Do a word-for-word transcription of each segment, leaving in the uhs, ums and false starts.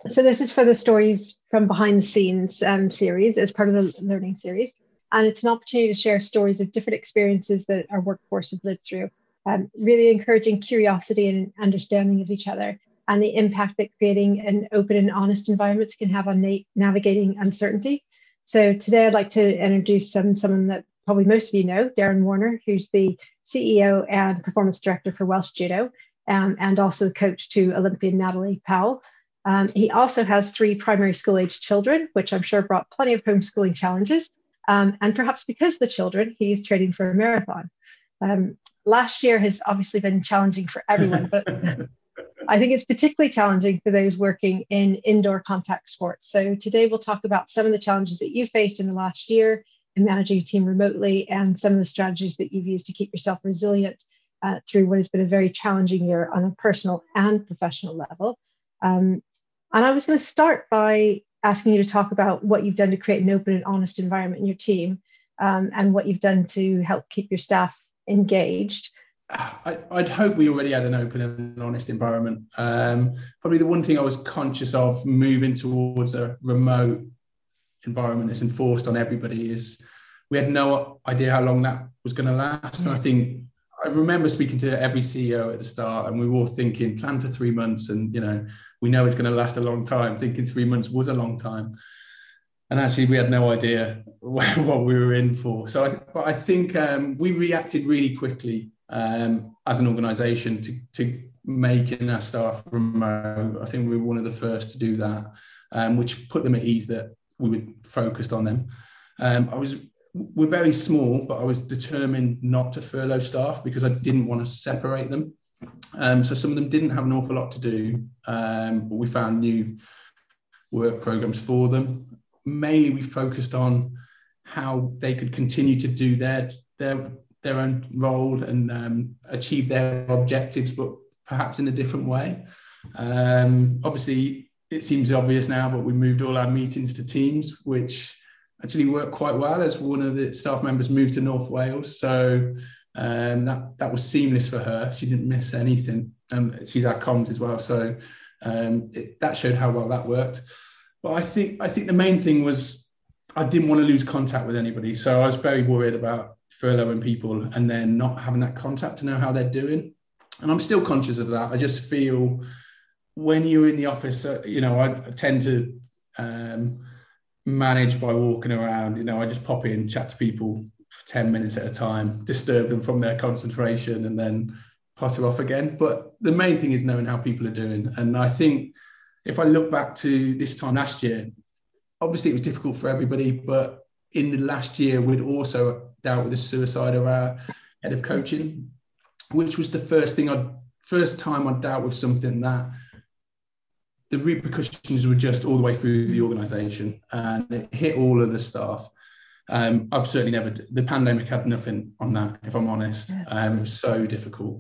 So this is for the Stories from Behind the Scenes um, series as part of the learning series. And it's an opportunity to share stories of different experiences that our workforce have lived through, um, really encouraging curiosity and understanding of each other and the impact that creating an open and honest environments can have on na- navigating uncertainty. So today I'd like to introduce some, someone that probably most of you know, Darren Warner, who's the C E O and Performance Director for Welsh Judo, um, and also coach to Olympian Natalie Powell. Um, he also has three primary school age children, which I'm sure brought plenty of homeschooling challenges. Um, and perhaps because of the children, he's training for a marathon. Um, last year has obviously been challenging for everyone, but I think it's particularly challenging for those working in indoor contact sports. So today we'll talk about some of the challenges that you faced in the last year in managing a team remotely and some of the strategies that you've used to keep yourself resilient uh, through what has been a very challenging year on a personal and professional level. Um, and I was going to start by asking you to talk about what you've done to create an open and honest environment in your team, um, and what you've done to help keep your staff engaged. I, I'd hope we already had an open and honest environment. Um, probably the one thing I was conscious of moving towards a remote environment that's enforced on everybody is we had no idea how long that was going to last. And I think I remember speaking to every C E O at the start, and we were all thinking, plan for three months, and you know, we know it's going to last a long time. Thinking three months was a long time, and actually, we had no idea what we were in for. So, I, but I think um, we reacted really quickly um, as an organisation to to making our staff remote. I think we were one of the first to do that, um, which put them at ease that we were focused on them. Um, I was. We're very small, but I was determined not to furlough staff because I didn't want to separate them. Um, so some of them didn't have an awful lot to do, um, but we found new work programs for them. Mainly, we focused on how they could continue to do their their their own role and um, achieve their objectives, but perhaps in a different way. Um, obviously, it seems obvious now, but we moved all our meetings to Teams, which actually worked quite well as one of the staff members moved to North Wales. So um, that, that was seamless for her. She didn't miss anything. Um, she's our comms as well. So um, it, that showed how well that worked. But I think, I think the main thing was I didn't want to lose contact with anybody. So I was very worried about furloughing people and then not having that contact to know how they're doing. And I'm still conscious of that. I just feel when you're in the office, uh, you know, I tend to... Um, manage by walking around. You know, I just pop in, chat to people for ten minutes at a time, disturb them from their concentration and then pass it off again. But the main thing is knowing how people are doing. And I think if I look back to this time last year, obviously it was difficult for everybody, but in the last year, we'd also dealt with the suicide of our head of coaching, which was the first thing I'd, first time I'd dealt with something that the repercussions were just all the way through the organisation, and it hit all of the staff. Um, I've certainly never, the pandemic had nothing on that, if I'm honest. Um, it was so difficult.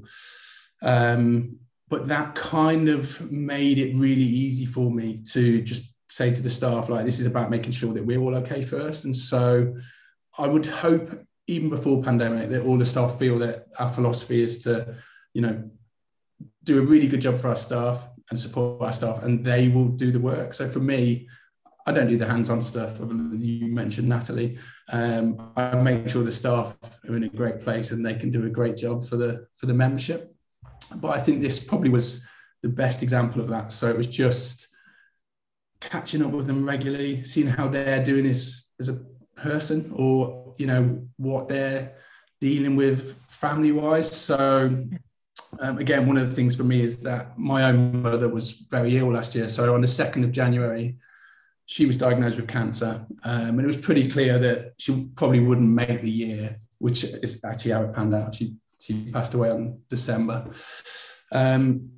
Um, but that kind of made it really easy for me to just say to the staff, like, this is about making sure that we're all okay first. And so I would hope, even before pandemic, that all the staff feel that our philosophy is to, you know, do a really good job for our staff and support our staff, and they will do the work. So for me, I don't do the hands-on stuff. You mentioned Natalie. Um, I make sure the staff are in a great place and they can do a great job for the for the membership. But I think this probably was the best example of that. So it was just catching up with them regularly, seeing how they're doing as, as a person, or, you know, what they're dealing with family-wise. So Um, again, one of the things for me is that my own mother was very ill last year. So on the second of January, she was diagnosed with cancer. Um, and it was pretty clear that she probably wouldn't make the year, which is actually how it panned out. She, she passed away on December. Um,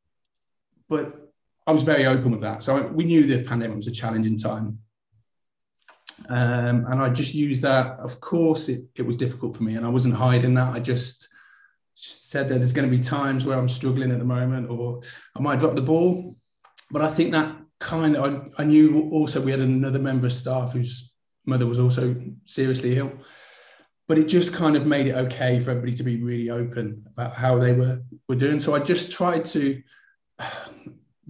but I was very open with that. So we knew the pandemic was a challenging time. Um, and I just used that. Of course, it, it was difficult for me, and I wasn't hiding that. I just said that there's going to be times where I'm struggling at the moment, or I might drop the ball. But I think that kind of, I, I knew also we had another member of staff whose mother was also seriously ill. But it just kind of made it okay for everybody to be really open about how they were, were doing. So I just tried to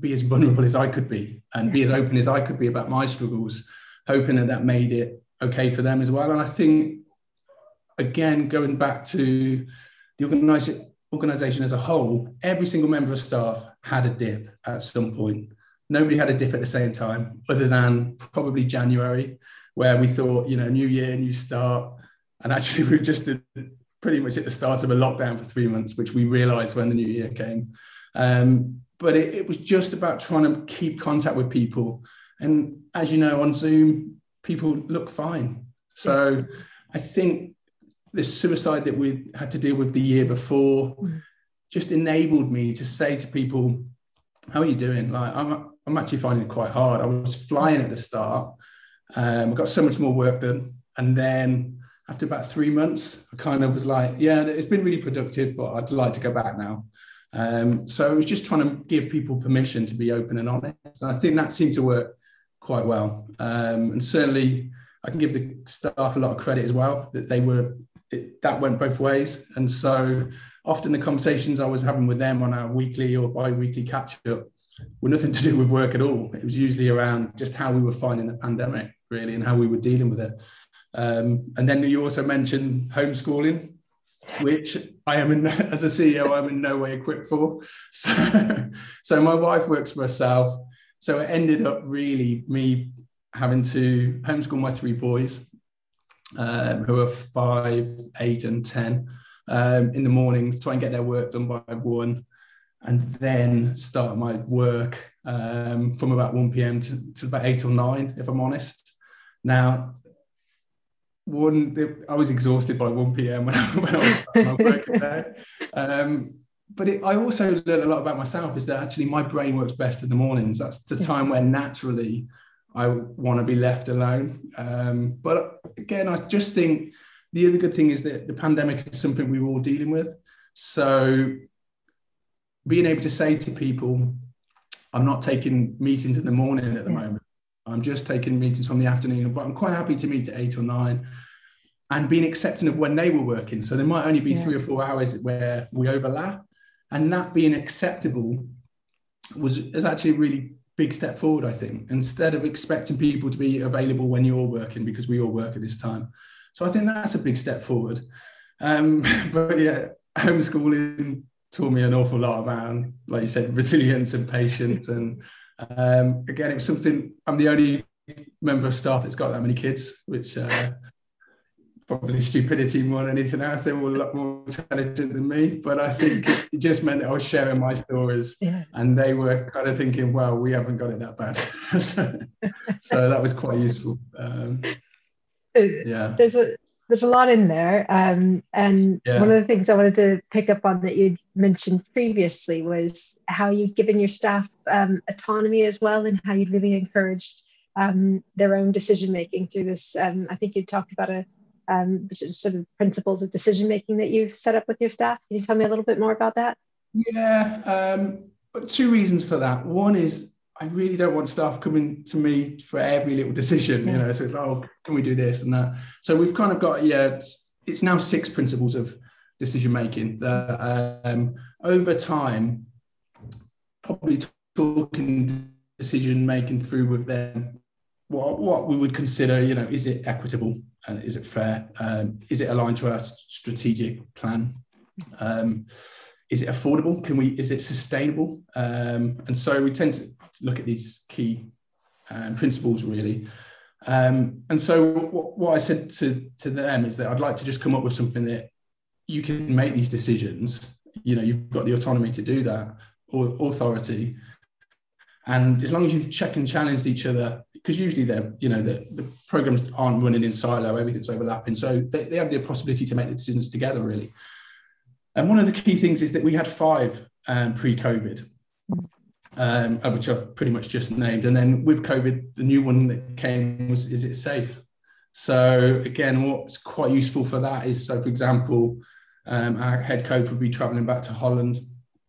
be as vulnerable as I could be and be as open as I could be about my struggles, hoping that that made it okay for them as well. And I think, again, going back to the organisation, organisation as a whole, every single member of staff had a dip at some point. Nobody had a dip at the same time, other than probably January, where we thought, you know, new year, new start. And actually, we were just at, pretty much at the start of a lockdown for three months, which we realised when the new year came. Um, but it, it was just about trying to keep contact with people. And as you know, on Zoom, people look fine. So I think the suicide that we had to deal with the year before just enabled me to say to people, how are you doing? Like, I'm, I'm actually finding it quite hard. I was flying at the start. Um, I got so much more work done. And then after about three months, I kind of was like, yeah, it's been really productive, but I'd like to go back now. Um, so I was just trying to give people permission to be open and honest. And I think that seemed to work quite well. Um, and certainly I can give the staff a lot of credit as well, that they were, it, that went both ways. And so often the conversations I was having with them on our weekly or bi-weekly catch-up were nothing to do with work at all. It was usually around just how we were finding the pandemic, really, and how we were dealing with it. Um, and then you also mentioned homeschooling, which I am in, as a C E O, I'm in no way equipped for. So, so my wife works for herself. So it ended up really me having to homeschool my three boys, um, who are five, eight, and ten, um, in the mornings, try and get their work done by one, and then start my work um, from about one p.m. to, to about eight or nine, if I'm honest. Now, one, I was exhausted by one p.m. when I, when I was starting my working day. Um, but it, I also learned a lot about myself, is that actually my brain works best in the mornings. That's the time where naturally I want to be left alone. Um, but again, I just think the other good thing is that the pandemic is something we were all dealing with. So being able to say to people, I'm not taking meetings in the morning at the moment. I'm just taking meetings from the afternoon, but I'm quite happy to meet at eight or nine, and being accepting of when they were working. So there might only be yeah. three or four hours where we overlap, and that being acceptable was is actually a really big step forward, I think, instead of expecting people to be available when you're working, because we all work at this time. So I think that's a big step forward. Um, but yeah, homeschooling taught me an awful lot about, like you said, resilience and patience. And um, again, it was something, I'm the only member of staff that's got that many kids, which uh, probably stupidity more than anything else. They were a lot more intelligent than me, but I think it just meant that I was sharing my stories, yeah. and they were kind of thinking, well, we haven't got it that bad. so, so that was quite useful. Um, yeah. There's a There's a lot in there. Um, and yeah. one of the things I wanted to pick up on that you mentioned previously was how you'd given your staff um, autonomy as well, and how you'd really encouraged um, their own decision-making through this. Um, I think you talked about a um, sort of principles of decision-making that you've set up with your staff. Can you tell me a little bit more about that? Yeah, um, two reasons for that. One is I really don't want staff coming to me for every little decision, you know, so it's like, oh, can we do this and that? So we've kind of got, yeah, it's, it's now six principles of decision making that um, over time, probably talking decision making through with them, what, what we would consider, you know, is it equitable and is it fair? Um, is it aligned to our strategic plan? Um, is it affordable? Can we, is it sustainable? Um, and so we tend to look at these key um, principles really. Um, and so what, what I said to, to them is that I'd like to just come up with something that you can make these decisions, you know, you've got the autonomy to do that, or authority. And as long as you've checked and challenged each other, because usually they're, you know, the, the programs aren't running in silo, everything's overlapping. So they, they have the possibility to make the decisions together really. And one of the key things is that we had five um, pre-COVID. Um, which I've pretty much just named. And then with COVID, the new one that came was, is it safe? So again, what's quite useful for that is, so for example, um, our head coach would be traveling back to Holland,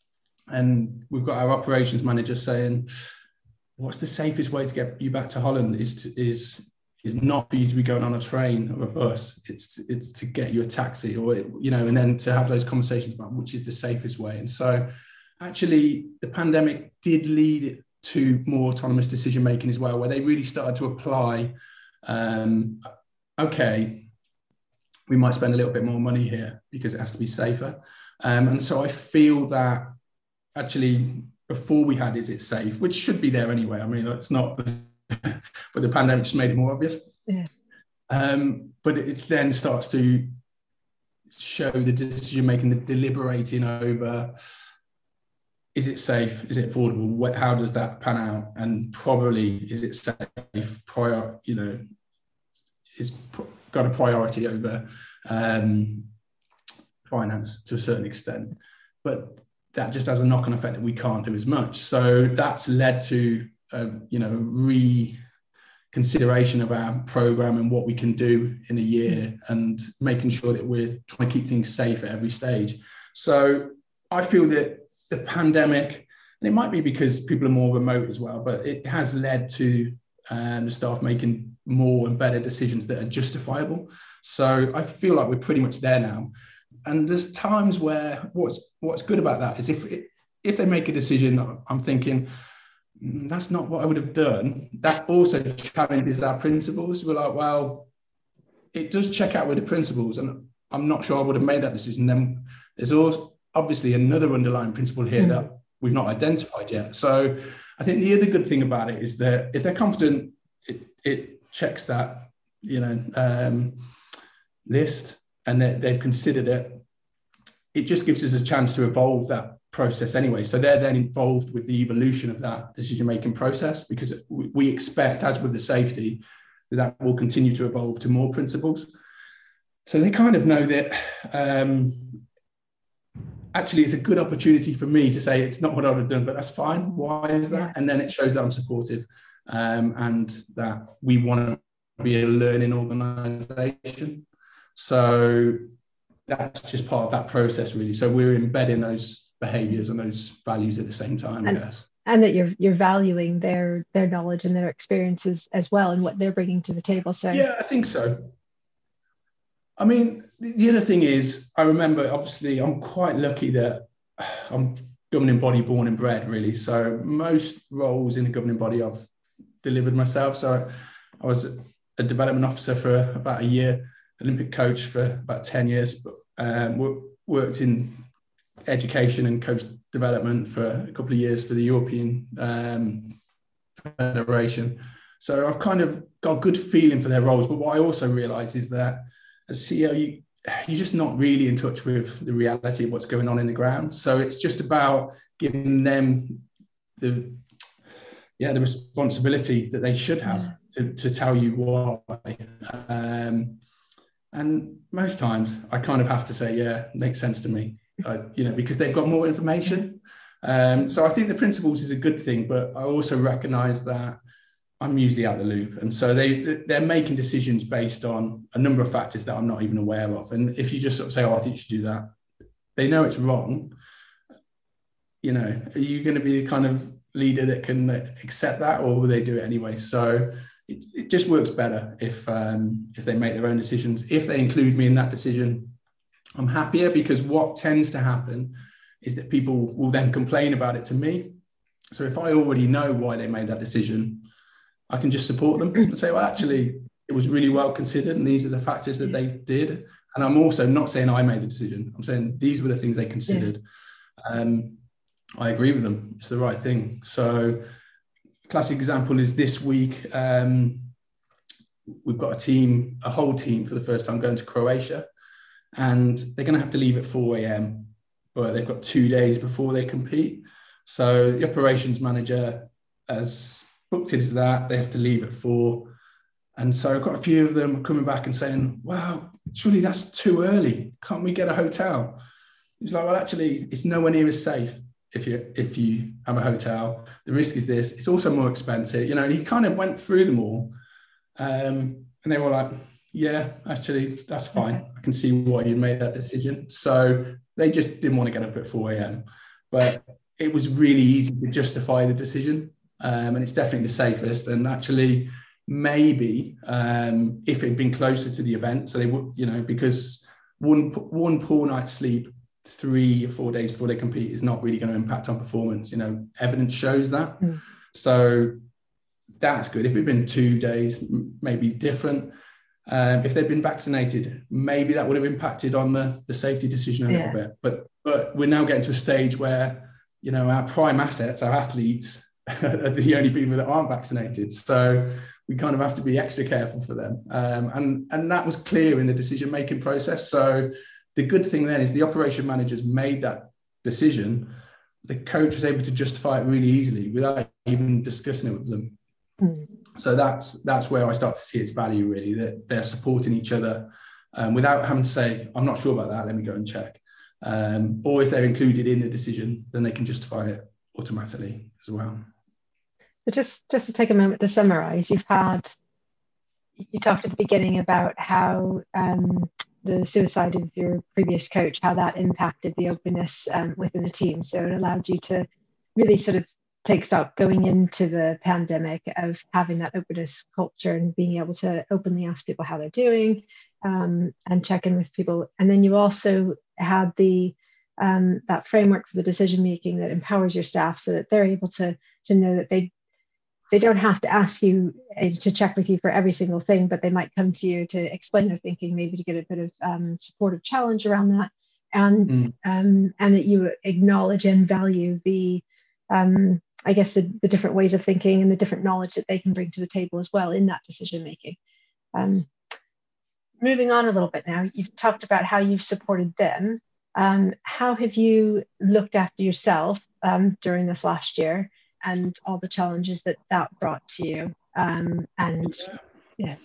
and we've got our operations manager saying, what's the safest way to get you back to Holland is to, is is not for you to be going on a train or a bus. It's it's to get you a taxi, or, you know, and then to have those conversations about which is the safest way. And so actually the pandemic did lead to more autonomous decision making as well, where they really started to apply, um, okay, we might spend a little bit more money here because it has to be safer. Um, and so I feel that actually before we had Is It Safe, which should be there anyway. I mean, it's not, but the pandemic just made it more obvious. Yeah. Um, but it then starts to show the decision making, the deliberating over, is it safe? Is it affordable? What, how does that pan out? And probably, is it safe? Prior, you know, is got a priority over um, finance to a certain extent. But that just has a knock-on effect that we can't do as much. So that's led to, uh, you know, reconsideration of our program and what we can do in a year, and making sure that we're trying to keep things safe at every stage. So I feel that the pandemic, and it might be because people are more remote as well, but it has led to um, the staff making more and better decisions that are justifiable. So I feel like we're pretty much there now. And there's times where what's what's good about that is if it, if they make a decision, I'm thinking, mm, that's not what I would have done. That also challenges our principles. We're like, well, it does check out with the principles, and I'm not sure I would have made that decision. Then there's also obviously another underlying principle here mm. that we've not identified yet. So I think the other good thing about it is that if they're confident, it, it checks that, you know, um, list, and that they've considered it. It just gives us a chance to evolve that process anyway. So they're then involved with the evolution of that decision-making process, because we expect, as with the safety, that that will continue to evolve to more principles. So they kind of know that um, actually it's a good opportunity for me to say it's not what I would have done, but that's fine. Why is that? And then it shows that I'm supportive um, and that we want to be a learning organisation. So that's just part of that process, really. So we're embedding those behaviours and those values at the same time, and, I guess. And that you're you're valuing their their knowledge and their experiences as well, and what they're bringing to the table. So yeah, I think so. I mean, the other thing is, I remember, obviously, I'm quite lucky that I'm governing body born and bred, really. So most roles in the governing body I've delivered myself. So I was a development officer for about a year, Olympic coach for about ten years, but um, worked in education and coach development for a couple of years for the European um, Federation. So I've kind of got a good feeling for their roles. But what I also realise is that as C E O, you, you're just not really in touch with the reality of what's going on in the ground. So it's just about giving them the, yeah, the responsibility that they should have to, to tell you why. Um, and most times I kind of have to say, yeah, makes sense to me, uh, you know, because they've got more information. Um, so I think the principles is a good thing, but I also recognise that I'm usually out the loop. And so they, they're making decisions based on a number of factors that I'm not even aware of. And if you just sort of say, oh, I think you should do that, they know it's wrong. You know, are you going to be the kind of leader that can accept that, or will they do it anyway? So it, it just works better if, um, if they make their own decisions. If they include me in that decision, I'm happier, because what tends to happen is that people will then complain about it to me. So if I already know why they made that decision, I can just support them and say, well, actually, it was really well considered, and these are the factors that they did. And I'm also not saying I made the decision. I'm saying these were the things they considered. Yeah. Um, I agree with them. It's the right thing. So classic example is this week, um, we've got a team, a whole team for the first time going to Croatia, and they're going to have to leave at four a.m., but they've got two days before they compete. So the operations manager has booked it as that. They have to leave at four. And so quite a few of them are coming back and saying, wow, surely that's too early. Can't we get a hotel? He's like, well, actually, it's nowhere near as safe if you if you have a hotel. The risk is this. It's also more expensive. You know, and he kind of went through them all. Um, and they were like, yeah, actually, that's fine. I can see why you made that decision. So they just didn't want to get up at four a.m. But it was really easy to justify the decision. Um, and it's definitely the safest. And actually, maybe um, if it had been closer to the event, so they would, you know, because one one poor night's sleep three or four days before they compete is not really going to impact on performance. You know, evidence shows that. Mm. So that's good. If it'd been two days, maybe different. Um, if they'd been vaccinated, maybe that would have impacted on the, the safety decision a yeah. little bit. But but we're now getting to a stage where, you know, our prime assets, our athletes, are the only people that aren't vaccinated. So we kind of have to be extra careful for them. Um, and, and that was clear in the decision-making process. So the good thing then is the operation managers made that decision. The coach was able to justify it really easily without even discussing it with them. Mm. So that's that's where I start to see its value, really, that they're supporting each other um, without having to say, I'm not sure about that, let me go and check. Um, or if they're included in the decision, then they can justify it automatically as well. So just, just to take a moment to summarize, you've had, you talked at the beginning about how um, the suicide of your previous coach, how that impacted the openness um, within the team. So it allowed you to really sort of take stock going into the pandemic of having that openness culture and being able to openly ask people how they're doing um, and check in with people. And then you also had the um, that framework for the decision making that empowers your staff so that they're able to to know that they they don't have to ask you uh, to check with you for every single thing, but they might come to you to explain their thinking, maybe to get a bit of um, supportive challenge around that, and mm. um, and that you acknowledge and value the um, I guess the, the different ways of thinking and the different knowledge that they can bring to the table as well in that decision making. Um, moving on a little bit now, you've talked about how you've supported them. Um, how have you looked after yourself um, during this last year and all the challenges that that brought to you? Um, and yeah.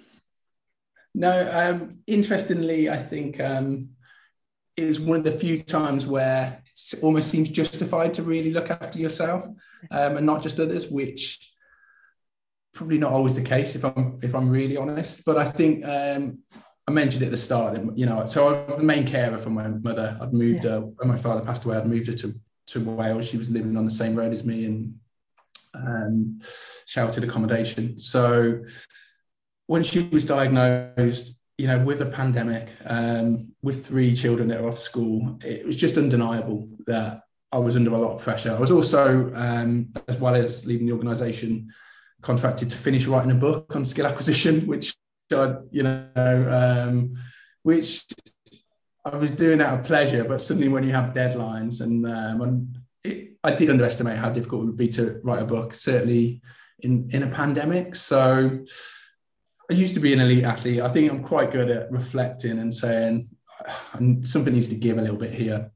No, um, interestingly, I think um, it was one of the few times where it almost seems justified to really look after yourself um, and not just others, which probably not always the case if I'm if I'm really honest. But I think um, I mentioned at the start that, you know, so I was the main carer for my mother. I'd moved yeah. her when my father passed away. I'd moved her to to Wales. She was living on the same road as me in um, sheltered accommodation. So when she was diagnosed, you know, with a pandemic, um, with three children that are off school, it was just undeniable that I was under a lot of pressure. I was also, um, as well as leaving the organisation, contracted to finish writing a book on skill acquisition, which I, you know, um, which I was doing out of pleasure, but suddenly when you have deadlines, and, um, and it, I did underestimate how difficult it would be to write a book, certainly in, in a pandemic. So I used to be an elite athlete. I think I'm quite good at reflecting and saying something needs to give a little bit here.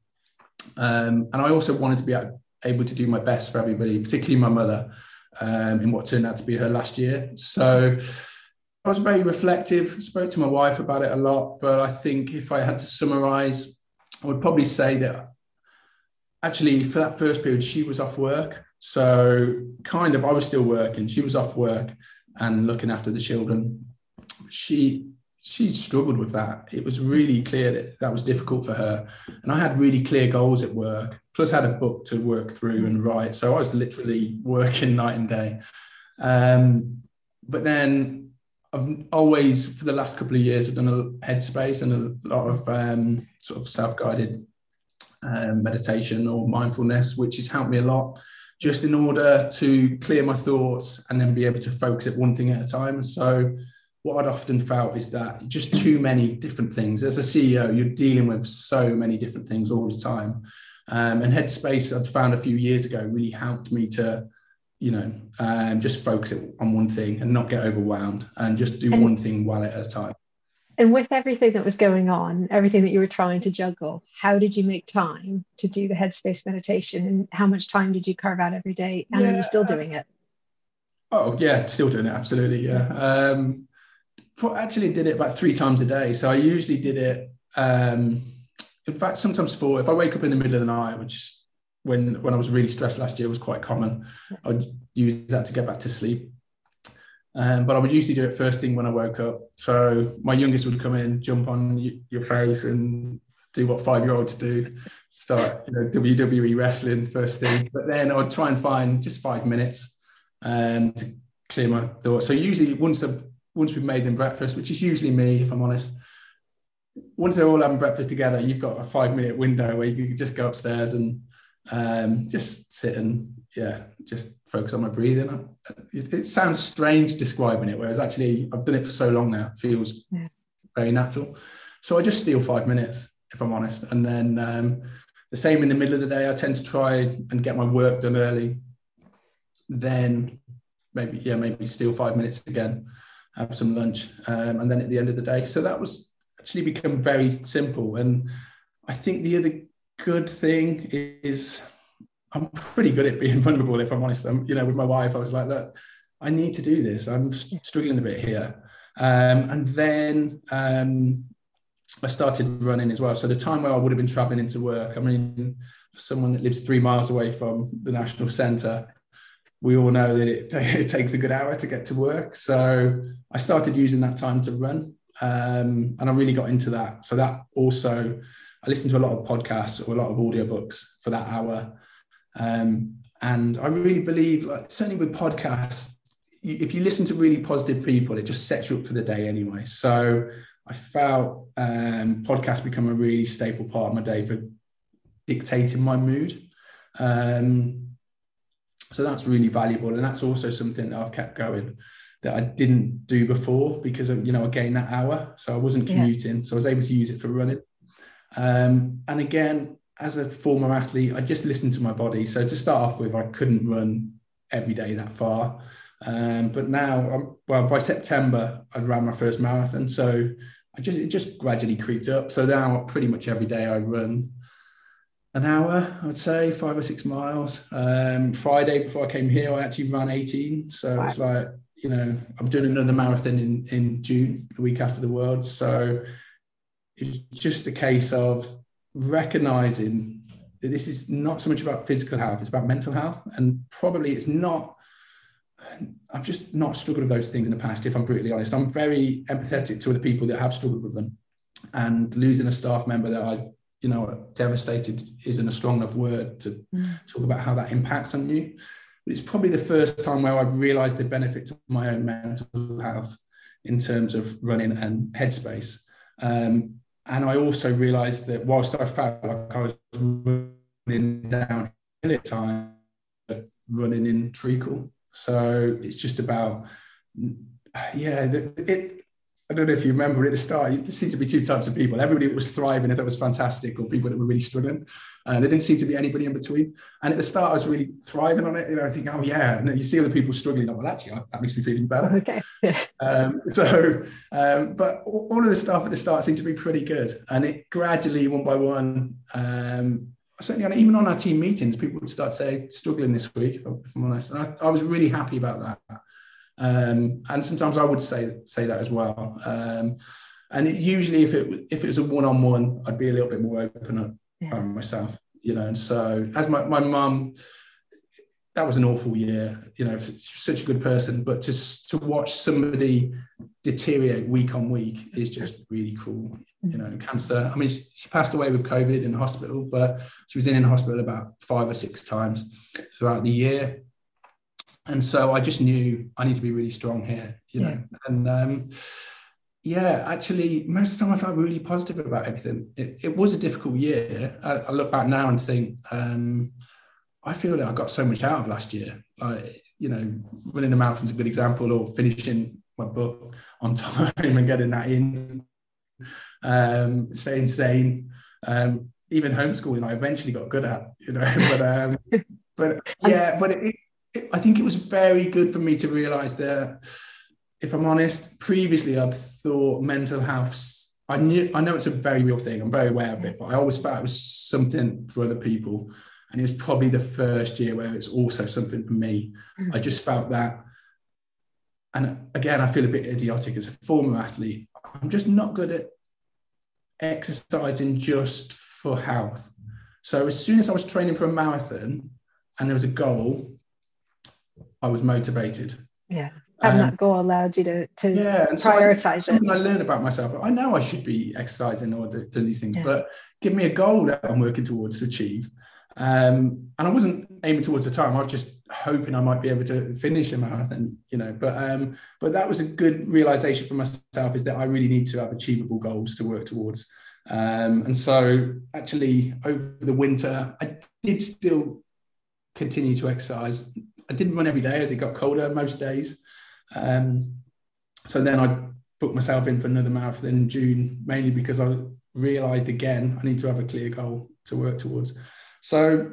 Um, and I also wanted to be able to do my best for everybody, particularly my mother, um, in what turned out to be her last year. So I was very reflective, spoke to my wife about it a lot. But I think if I had to summarize, I would probably say that actually for that first period, she was off work. So kind of, I was still working. She was off work and looking after the children. She she struggled with that. It was really clear that that was difficult for her. And I had really clear goals at work, plus I had a book to work through and write. So I was literally working night and day. Um, but then I've always, for the last couple of years, I've done a headspace and a lot of um, sort of self-guided um, meditation or mindfulness, which has helped me a lot, just in order to clear my thoughts and then be able to focus at one thing at a time. So what I'd often felt is that just too many different things. As a C E O, you're dealing with so many different things all the time. Um, and Headspace, I'd found a few years ago, really helped me to, you know, um, just focus on one thing and not get overwhelmed and just do and, one thing well at a time. And with everything that was going on, everything that you were trying to juggle, how did you make time to do the Headspace meditation, and how much time did you carve out every day? And yeah. Are you still doing it? Oh yeah, still doing it. Absolutely. Yeah. Um, actually did it about three times a day. So I usually did it. Um, in fact, sometimes four, if I wake up in the middle of the night, which when, when I was really stressed last year was quite common, I'd use that to get back to sleep. Um, but I would usually do it first thing when I woke up. So my youngest would come in, jump on y- your face and do what five-year-olds do, start you know, W W E wrestling first thing. But then I would try and find just five minutes um, to clear my thoughts. So usually once, the, once we've made them breakfast, which is usually me, if I'm honest, once they're all having breakfast together, you've got a five minute window where you can just go upstairs and um, just sit and, yeah, just focus on my breathing. It, it sounds strange describing it, whereas actually I've done it for so long now, it feels yeah. very natural. So I just steal five minutes, if I'm honest. And then um, the same in the middle of the day, I tend to try and get my work done early. Then maybe, yeah, maybe steal five minutes again, have some lunch. Um, and then at the end of the day, so that was actually become very simple. And I think the other good thing is I'm pretty good at being vulnerable, if I'm honest. I'm, you know, with my wife, I was like, look, I need to do this. I'm struggling a bit here. Um, and then um, I started running as well. So the time where I would have been traveling into work, I mean, for someone that lives three miles away from the National Centre, we all know that it, it takes a good hour to get to work. So I started using that time to run. Um, and I really got into that. So that also, I listened to a lot of podcasts or a lot of audiobooks for that hour. Um, and I really believe, like, certainly with podcasts, if you listen to really positive people, it just sets you up for the day anyway. So I felt um, podcasts become a really staple part of my day for dictating my mood. Um, so that's really valuable. And that's also something that I've kept going that I didn't do before because of, you know, I gained that hour. So I wasn't commuting. Yeah. So I was able to use it for running. Um, and again, as a former athlete, I just listened to my body. So to start off with, I couldn't run every day that far. Um, but now, I'm, well, by September, I ran my first marathon. So I just, it just gradually creeped up. So now pretty much every day I run an hour, I would say five or six miles. Um, Friday before I came here, I actually ran eighteen. So wow. It's like, you know, I'm doing another marathon in, in June, the week after the Worlds. So it's just a case of recognizing that this is not so much about physical health, it's about mental health. And probably it's not, I've just not struggled with those things in the past, if I'm brutally honest. I'm very empathetic to the people that have struggled with them. And losing a staff member that I, you know, devastated isn't a strong enough word to mm. talk about how that impacts on you. But it's probably the first time where I've realized the benefits of my own mental health in terms of running and headspace. Um, and I also realized that whilst I felt like I was running downhill at times, running in treacle. So it's just about, yeah, it, I don't know if you remember at the start, there seemed to be two types of people. Everybody that was thriving and that was fantastic, or people that were really struggling. Uh, there didn't seem to be anybody in between. And at the start, I was really thriving on it. You know, I think, oh yeah. And then you see other people struggling. I'm like, well, actually, that makes me feeling better. Okay. Yeah. Um, so, um, but all of the stuff at the start seemed to be pretty good. And it gradually, one by one, um, certainly even on our team meetings, people would start saying, struggling this week, if I'm honest. And I, I was really happy about that. Um, and sometimes I would say say that as well. Um, and it, usually, if it if it was a one-on-one, I'd be a little bit more open up yeah. um, myself, you know. And so, as my my mum, that was an awful year. You know, she's such a good person, but to to watch somebody deteriorate week on week is just really cruel. You know, cancer. I mean, she, she passed away with COVID in hospital, but she was in, in hospital about five or six times throughout the year. And so I just knew I need to be really strong here, you know. Yeah. And um, yeah, actually, most of the time I felt really positive about everything. It, it was a difficult year. I, I look back now and think, um, I feel that I got so much out of last year. Like, you know, running a marathon's a good example, or finishing my book on time and getting that in, um, staying sane. Um, even homeschooling, I eventually got good at, you know. But um, but yeah, but it. I think it was very good for me to realize that, if I'm honest, previously I'd thought mental health, I knew, I know it's a very real thing, I'm very aware of it, but I always felt it was something for other people. And it was probably the first year where it's also something for me. I just felt that, and again, I feel a bit idiotic as a former athlete. I'm just not good at exercising just for health. So as soon as I was training for a marathon and there was a goal, I was motivated. Yeah, having um, that goal allowed you to, to yeah, prioritize so I, something it. I learned about myself. I know I should be exercising or do, doing these things, yeah. but give me a goal that I'm working towards to achieve. Um, and I wasn't aiming towards a time. I was just hoping I might be able to finish a marathon, you know. But um, but that was a good realization for myself, is that I really need to have achievable goals to work towards. Um, and so actually over the winter, I did still continue to exercise. I didn't run every day as it got colder most days. Um, so then I booked myself in for another marathon in June, mainly because I realised again, I need to have a clear goal to work towards. So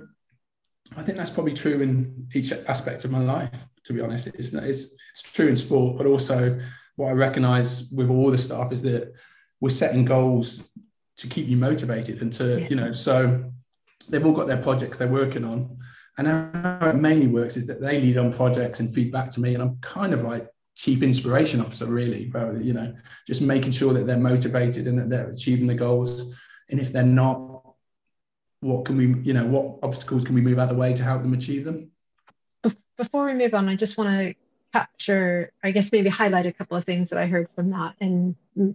I think that's probably true in each aspect of my life, to be honest. It's, it's, it's true in sport, but also what I recognise with all the staff is that we're setting goals to keep you motivated and to, yeah. you know, so they've all got their projects they're working on. And how it mainly works is that they lead on projects and feed back to me. And I'm kind of like chief inspiration officer, really, you know, just making sure that they're motivated and that they're achieving the goals. And if they're not, what can we, you know, what obstacles can we move out of the way to help them achieve them? Before we move on, I just want to capture, I guess maybe highlight a couple of things that I heard from that, and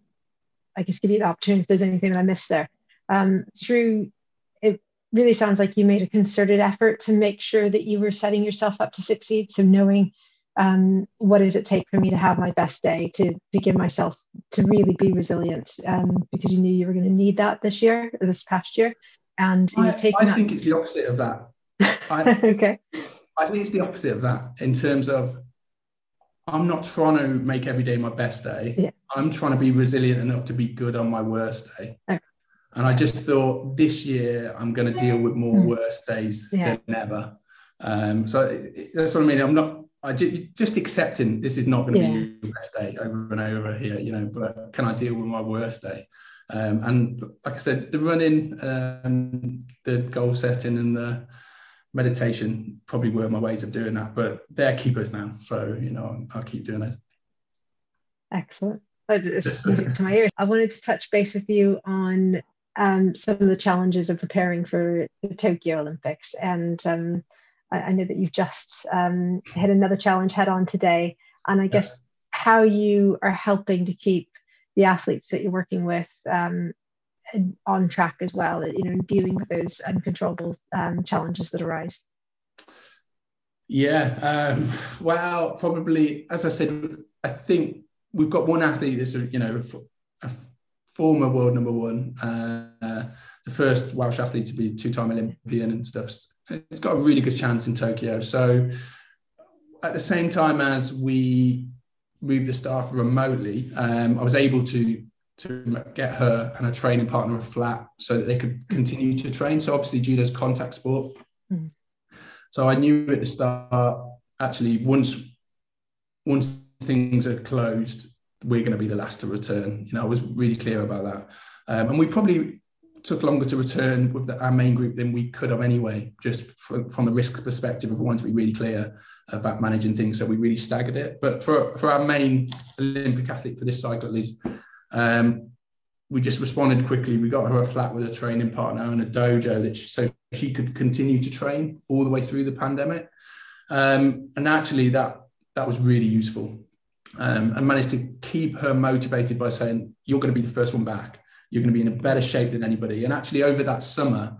I guess give you the opportunity if there's anything that I missed there. Um, through, it really sounds like you made a concerted effort to make sure that you were setting yourself up to succeed. So knowing um, what does it take for me to have my best day, to, to give myself, to really be resilient, um, because you knew you were going to need that this year, or this past year. And you I, know, taking I that... think it's the opposite of that. I, okay. I think it's the opposite of that in terms of I'm not trying to make every day my best day. Yeah. I'm trying to be resilient enough to be good on my worst day. Okay. And I just thought this year I'm going to deal with more mm. worse days yeah. than ever. Um, so it, that's what I mean. I'm not, I just, just accepting this is not going to yeah. be your best day over and over here, you know, but can I deal with my worst day? Um, and like I said, the running, um, the goal setting and the meditation probably were my ways of doing that, but they're keepers now. So, you know, I'll keep doing it. Excellent. It's just music to my ears. I wanted to touch base with you on um, some of the challenges of preparing for the Tokyo Olympics. And um, I, I know that you've just um, hit another challenge head on today. And I guess yeah. how you are helping to keep the athletes that you're working with um, on track as well, you know, dealing with those uncontrollable um, challenges that arise. Yeah, um, well, probably, as I said, I think we've got one athlete that's, you know, a former world number one, uh, the first Welsh athlete to be two-time Olympian and stuff. It's got a really good chance in Tokyo. So at the same time as we moved the staff remotely, um, I was able to to get her and a training partner a flat so that they could continue to train. So obviously judo's contact sport. Mm. So I knew at the start, actually, once once things are closed, we're going to be the last to return. You know, I was really clear about that. Um, and we probably took longer to return with the, our main group than we could have anyway, just for, from the risk perspective of wanting to be really clear about managing things. So we really staggered it. But for, for our main Olympic athlete for this cycle, at least, um, we just responded quickly. We got her a flat with a training partner and a dojo that she, so she could continue to train all the way through the pandemic. Um, and actually that, that was really useful. Um, and managed to keep her motivated by saying, you're going to be the first one back. You're going to be in a better shape than anybody. And actually over that summer,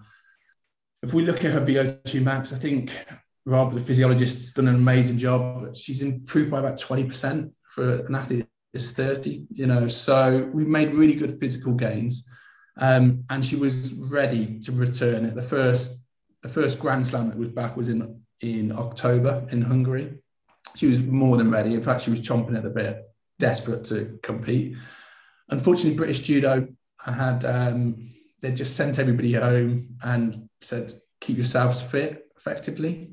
if we look at her V O two max, I think Rob, the physiologist, has done an amazing job. She's improved by about twenty percent for an athlete that's thirty, you know, so we've made really good physical gains. Um, and she was ready to return at the first, the first Grand Slam that was back was in, in October in Hungary. She was more than ready. In fact, she was chomping at the bit, desperate to compete. Unfortunately, British Judo had, um, they just sent everybody home and said, keep yourselves fit effectively.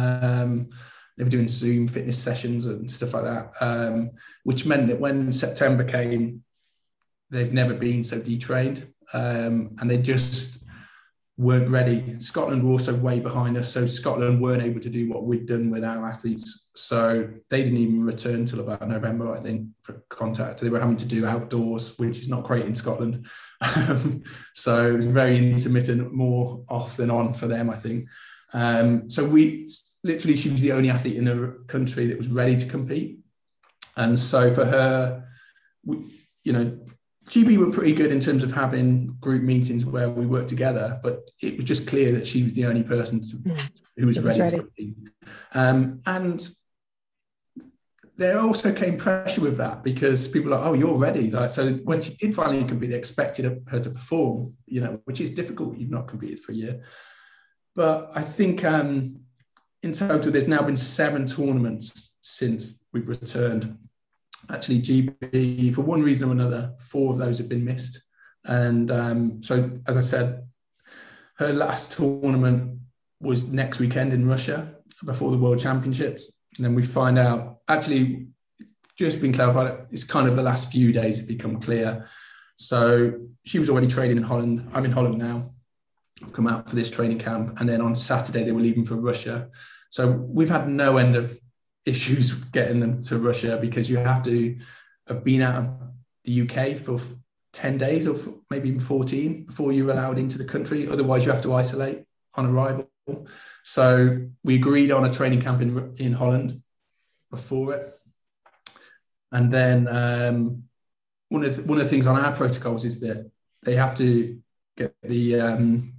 Um, they were doing Zoom fitness sessions and stuff like that, um, which meant that when September came, they've never been so detrained, um, and they just weren't ready. Scotland were also way behind us, so Scotland weren't able to do what we'd done with our athletes. So they didn't even return till about November, I think, for contact. They were having to do outdoors, which is not great in Scotland. Um, so it was very intermittent, more off than on for them, I think. Um, so we literally, she was the only athlete in the country that was ready to compete. And so for her, we, you know, G B were pretty good in terms of having group meetings where we worked together, but it was just clear that she was the only person to, who was ready, ready to compete. Um, and there also came pressure with that because people are like, oh, you're ready. Like, so when she did finally compete, they expected her to perform, you know, which is difficult. You've not competed for a year. But I think um, in total, there's now been seven tournaments since we've returned. Actually, G B, for one reason or another, four of those have been missed. And um, so, as I said, her last tournament was next weekend in Russia before the World Championships. And then we find out, actually, just been clarified, it's kind of the last few days have become clear. So she was already training in Holland. I'm in Holland now. I've come out for this training camp. And then on Saturday, they were leaving for Russia. So we've had no end of issues getting them to Russia because you have to have been out of the U K for ten days or maybe even fourteen before you're allowed into the country. Otherwise, you have to isolate on arrival. So we agreed on a training camp in, in Holland before it. And then um, one of the, one of the things on our protocols is that they have to get the um,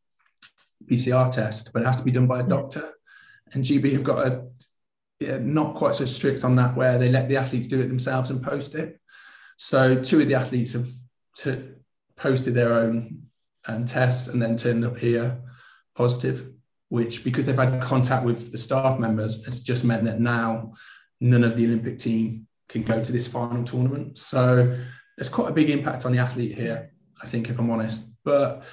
P C R test, but it has to be done by a doctor. And G B have got a yeah, not quite so strict on that, where they let the athletes do it themselves and post it. So two of the athletes have t- posted their own um, tests and then turned up here positive, which, because they've had contact with the staff members, has just meant that now none of the Olympic team can go to this final tournament. So there's quite a big impact on the athlete here, I think, if I'm honest. But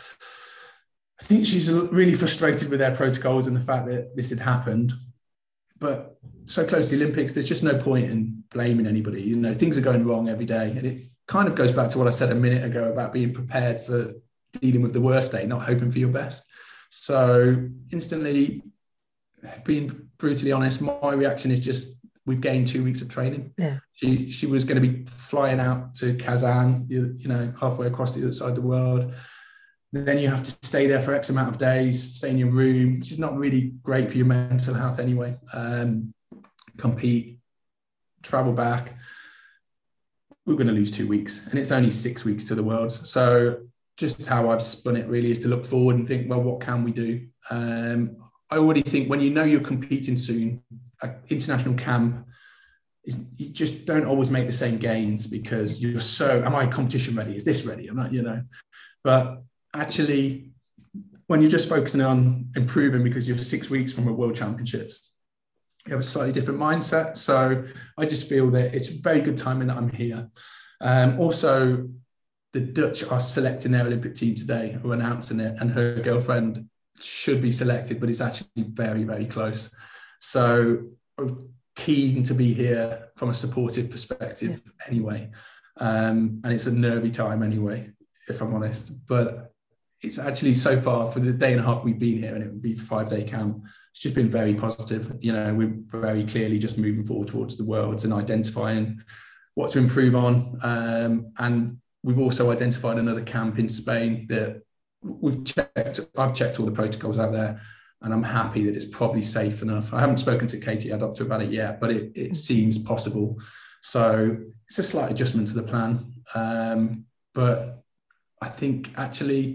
I think she's really frustrated with their protocols and the fact that this had happened. But so close to the Olympics, there's just no point in blaming anybody. You know, things are going wrong every day. And it kind of goes back to what I said a minute ago about being prepared for dealing with the worst day, not hoping for your best. So instantly, being brutally honest, my reaction is just, we've gained two weeks of training. Yeah. She she was going to be flying out to Kazan, you, you know, halfway across the other side of the world. Then you have to stay there for X amount of days, stay in your room, which is not really great for your mental health anyway. Um, compete, travel back. We're going to lose two weeks, and it's only six weeks to the Worlds. So just how I've spun it really is to look forward and think, well, what can we do? Um, I already think when you know you're competing soon, an international camp, is you just don't always make the same gains because you're so, am I competition ready? Is this ready? I'm not, you know, but actually, when you're just focusing on improving because you're six weeks from a World Championships, you have a slightly different mindset. So I just feel that it's very good timing that I'm here. Um, also, the Dutch are selecting their Olympic team today, or announcing it, and her girlfriend should be selected, but it's actually very, very close. So I'm keen to be here from a supportive perspective yeah. anyway. Um, and it's a nervy time anyway, if I'm honest. But it's actually so far, for the day and a half we've been here, and it would be a five-day camp, it's just been very positive. You know, we're very clearly just moving forward towards the Worlds and identifying what to improve on. Um, and we've also identified another camp in Spain that we've checked. I've checked all the protocols out there, and I'm happy that it's probably safe enough. I haven't spoken to Katie, our doctor, about it yet, but it, it seems possible. So it's a slight adjustment to the plan. Um, but I think actually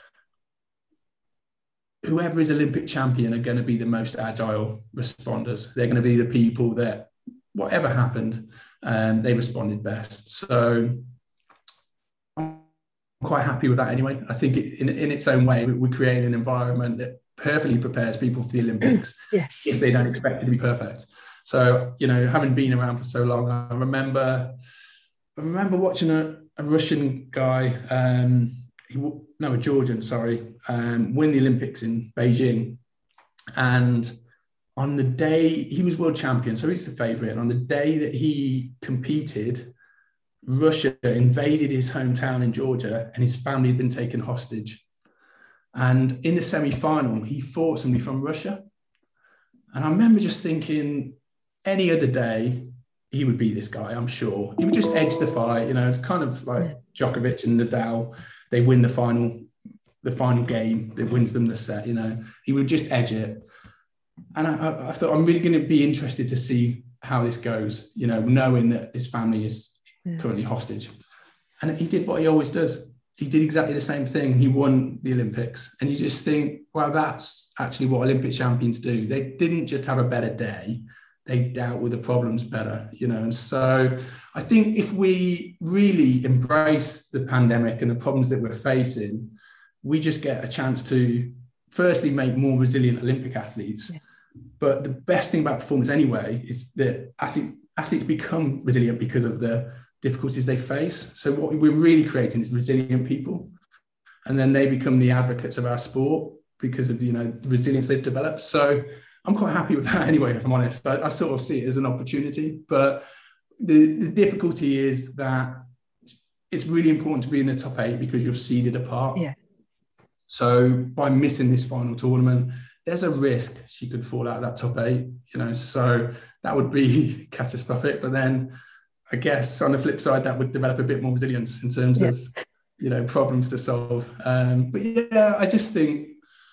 whoever is Olympic champion are going to be the most agile responders. They're going to be the people that, whatever happened, um, they responded best. So I'm quite happy with that anyway. I think it, in, in its own way, we're creating an environment that perfectly prepares people for the Olympics yes. if they don't expect it to be perfect. So, you know, having been around for so long, I remember I remember watching a, a Russian guy, um, he, no, a Georgian, sorry, um, win the Olympics in Beijing. And on the day, he was world champion, so he's the favourite. And on the day that he competed, Russia invaded his hometown in Georgia, and his family had been taken hostage. And in the semi-final, he fought somebody from Russia. And I remember just thinking, any other day, he would beat this guy, I'm sure. He would just edge the fight, you know, kind of like Djokovic and Nadal. They win the final, the final game that wins them the set, you know. He would just edge it. And I, I thought, I'm really going to be interested to see how this goes, you know, knowing that his family is yeah. currently hostage. And he did what he always does. He did exactly the same thing, and he won the Olympics. And you just think, well, that's actually what Olympic champions do. They didn't just have a better day. they dealt with the problems better, you know. And so I think if we really embrace the pandemic and the problems that we're facing, we just get a chance to firstly make more resilient Olympic athletes. Yeah. But the best thing about performance anyway is that athlete, athletes become resilient because of the difficulties they face. So what we're really creating is resilient people. And then they become the advocates of our sport because of, you know, the resilience they've developed. So I'm quite happy with that anyway, if I'm honest. I, I sort of see it as an opportunity. But the, the difficulty is that it's really important to be in the top eight because you're seeded apart. Yeah. So by missing this final tournament, there's a risk she could fall out of that top eight, you know, so that would be catastrophic. But then I guess on the flip side, that would develop a bit more resilience in terms yeah. of, you know, problems to solve. Um, but yeah, I just think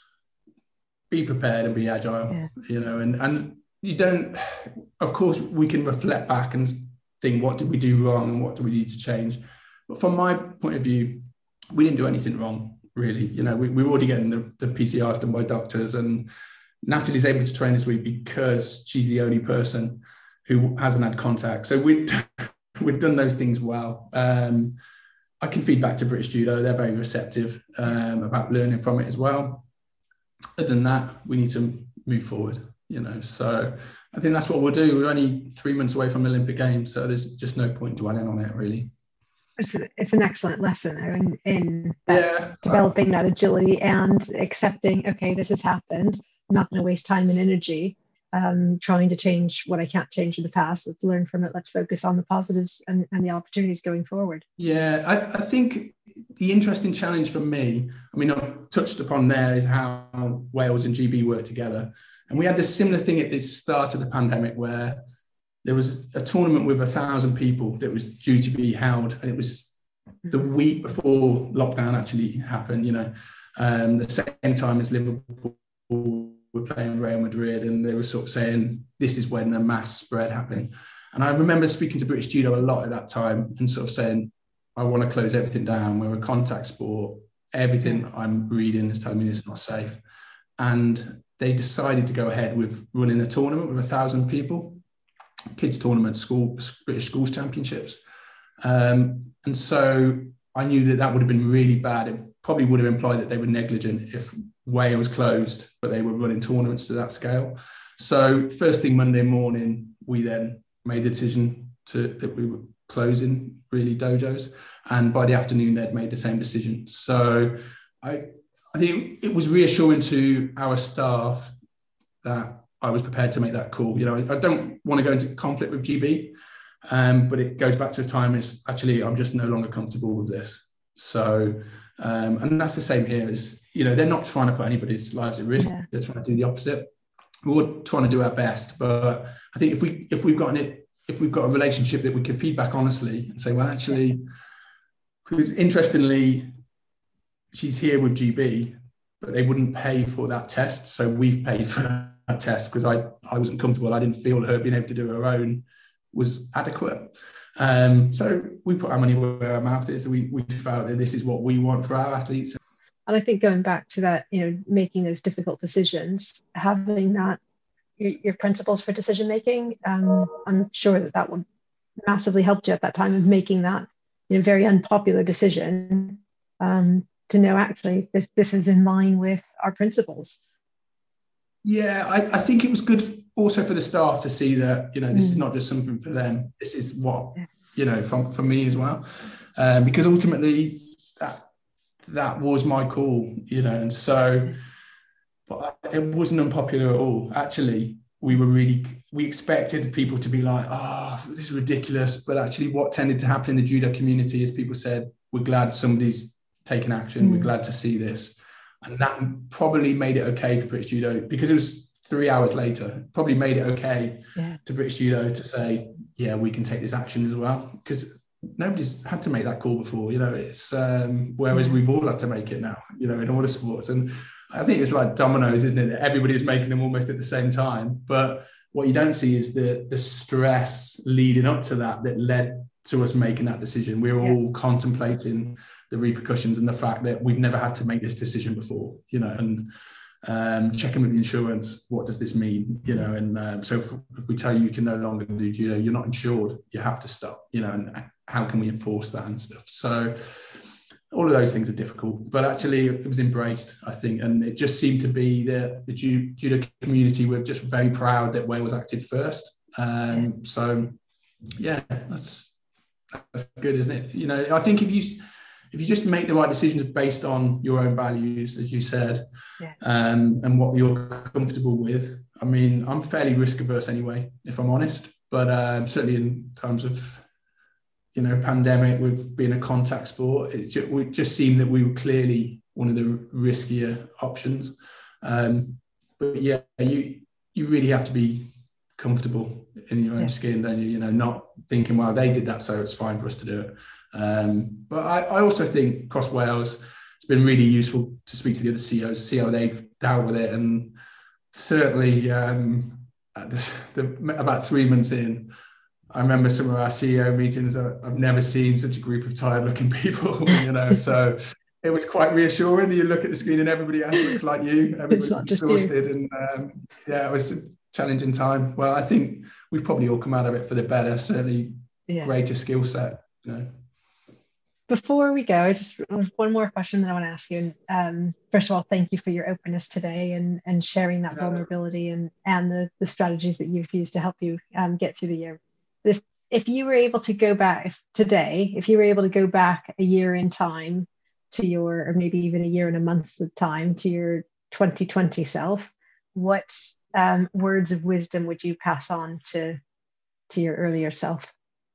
be prepared and be agile, yeah. you know, and, and you don't, of course, we can reflect back and think, what did we do wrong and what do we need to change? But from my point of view, we didn't do anything wrong. Really, you know, we, we were already getting the, the P C Rs done by doctors, and Natalie's able to train this week because she's the only person who hasn't had contact. So we we've done those things well. Um, I can feed back to British Judo; they're very receptive um, about learning from it as well. Other than that, we need to move forward. You know, so I think that's what we'll do. We're only three months away from the Olympic Games, so there's just no point dwelling on it, really. It's, a, it's an excellent lesson in, in that yeah. developing that agility and accepting, okay, this has happened. I'm not going to waste time and energy um, trying to change what I can't change in the past. Let's learn from it. Let's focus on the positives and, and the opportunities going forward. Yeah, I, I think the interesting challenge for me, I mean, I've touched upon there, is how Wales and G B work together. And we had this similar thing at the start of the pandemic where there was a tournament with a thousand people that was due to be held, and it was the week before lockdown actually happened, you know, um, the same time as Liverpool were playing Real Madrid, and they were sort of saying, this is when the mass spread happened. And I remember speaking to British Judo a lot at that time and sort of saying, I want to close everything down. We're a contact sport. Everything I'm reading is telling me it's not safe. And they decided to go ahead with running a tournament with a thousand people. Kids tournament, school British schools championships, um, and so I knew that that would have been really bad. It probably would have implied that they were negligent if Wales closed, but they were running tournaments to that scale. So first thing Monday morning, we then made the decision to that we were closing really dojos, and by the afternoon they'd made the same decision. So I, I think it was reassuring to our staff that I was prepared to make that call. You know, I don't want to go into conflict with G B, um, but it goes back to a time it's actually, I'm just no longer comfortable with this. So, um, and that's the same here. Is, you know, they're not trying to put anybody's lives at risk. Yeah. They're trying to do the opposite. We're all trying to do our best. But I think if we, if we've got it, if we've got a relationship that we can feedback honestly and say, well, actually, because interestingly, she's here with G B, but they wouldn't pay for that test. So we've paid for that test because I, I wasn't comfortable. I didn't feel her being able to do her own was adequate. Um, so we put our money where our mouth is. We, we felt that this is what we want for our athletes. And I think going back to that, you know, making those difficult decisions, having that, your, your principles for decision making, um, I'm sure that that would massively help you at that time of making that, you know, very unpopular decision, um, to know actually this, this is in line with our principles. Yeah, I, I think it was good also for the staff to see that, you know, this mm. is not just something for them. This is what, you know, from, for me as well. Um, because ultimately that that was my call, you know, and so but it wasn't unpopular at all. Actually, we were really, we expected people to be like, oh, this is ridiculous. But actually what tended to happen in the judo community is people said, we're glad somebody's taken action. Mm. We're glad to see this. And that probably made it okay for British Judo because it was three hours later, probably made it okay yeah. to British Judo to say, yeah, we can take this action as well. Because nobody's had to make that call before, you know, it's, um, whereas we've all had to make it now, you know, in all the sports. And I think it's like dominoes, isn't it? That everybody's making them almost at the same time. But what you don't see is the, the stress leading up to that, that led to us making that decision. We were yeah. all contemplating the repercussions and the fact that we've never had to make this decision before, you know, and Um, checking with the insurance, what does this mean? You know, and um, so if, if we tell you you can no longer do judo, you're not insured, you have to stop. You know, and how can we enforce that and stuff? So all of those things are difficult, but actually it was embraced, I think, and it just seemed to be that the judo community were just very proud that Wales acted first. Um, so yeah, that's that's good, isn't it? You know, I think if you if you just make the right decisions based on your own values, as you said, yeah. um, and what you're comfortable with. I mean, I'm fairly risk averse anyway, if I'm honest, but um, certainly in terms of, you know, pandemic with being a contact sport, it just, it just seemed that we were clearly one of the riskier options. Um, but yeah, you you really have to be comfortable in your own yeah. skin, don't you? You know, not thinking, well, they did that, so it's fine for us to do it. Um, but I, I also think across Wales, it's been really useful to speak to the other C E Os, see how they've dealt with it. And certainly um, at the, the, about three months in, I remember some of our C E O meetings, I've never seen such a group of tired looking people, you know, so it was quite reassuring that you look at the screen and everybody else looks like you, everybody's exhausted. And um, yeah, it was a challenging time. Well, I think we've probably all come out of it for the better, certainly yeah. greater skill set, you know. Before we go, I just have one more question that I want to ask you. Um, first of all, thank you for your openness today and, and sharing that yeah. vulnerability and, and the, the strategies that you've used to help you um, get through the year. If, if you were able to go back if, today, if you were able to go back a year in time to your, or maybe even a year and a month's of time to your twenty twenty self, what um, words of wisdom would you pass on to, to your earlier self?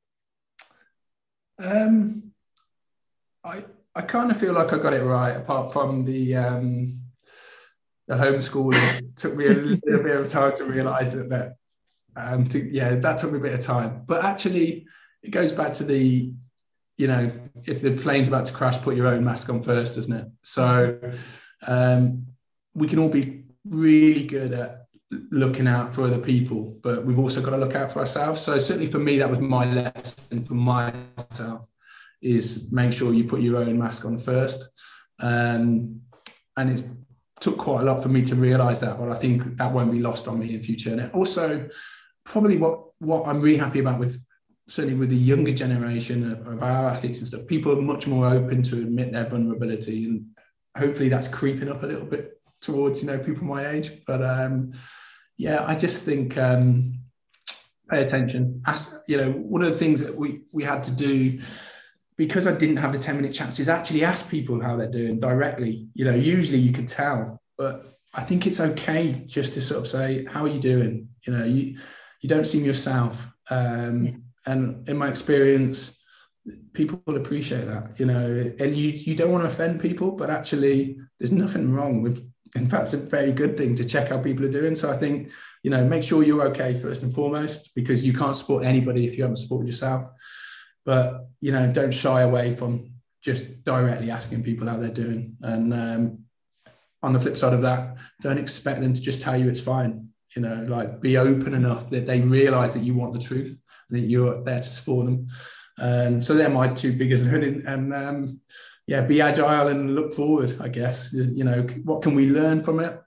Um. I, I kind of feel like I got it right, apart from the um, the homeschooling. It took me a little bit of time to realise that, that um, to, yeah, that took me a bit of time. But actually, it goes back to the, you know, if the plane's about to crash, put your own mask on first, doesn't it? So um, we can all be really good at looking out for other people, but we've also got to look out for ourselves. So certainly for me, that was my lesson for myself, is make sure you put your own mask on first. Um, and it took quite a lot for me to realise that, but I think that won't be lost on me in future. And also, probably what, what I'm really happy about with, certainly with the younger generation of, of our athletes and stuff, people are much more open to admit their vulnerability, and hopefully that's creeping up a little bit towards, you know, people my age. But um, yeah, I just think um, pay attention. As, you know, one of the things that we, we had to do, because I didn't have the ten minute chats, is actually ask people how they're doing directly. You know, usually you can tell, but I think it's okay just to sort of say, how are you doing? You know, you, you don't seem yourself. Um, yeah. And in my experience, people will appreciate that, you know, and you, you don't want to offend people, but actually there's nothing wrong with, in fact, it's a very good thing to check how people are doing. So I think, you know, make sure you're okay first and foremost, because you can't support anybody if you haven't supported yourself. But, you know, don't shy away from just directly asking people how they're doing. And um, on the flip side of that, don't expect them to just tell you it's fine. You know, like, be open enough that they realise that you want the truth, and that you're there to support them. Um, so they're my two biggest learning. And um, yeah, be agile and look forward, I guess. You know, what can we learn from it?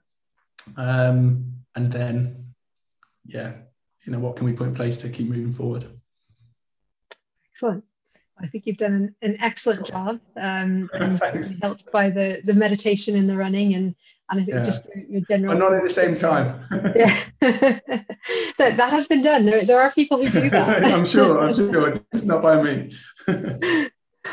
Um, and then, yeah, you know, what can we put in place to keep moving forward? Excellent. I think you've done an, an excellent job. Um, and really helped by the the meditation and the running, and and I think yeah. just your, your general. But not at the same time. Yeah, that that has been done. There there are people who do that. I'm sure. I'm sure it's not by me.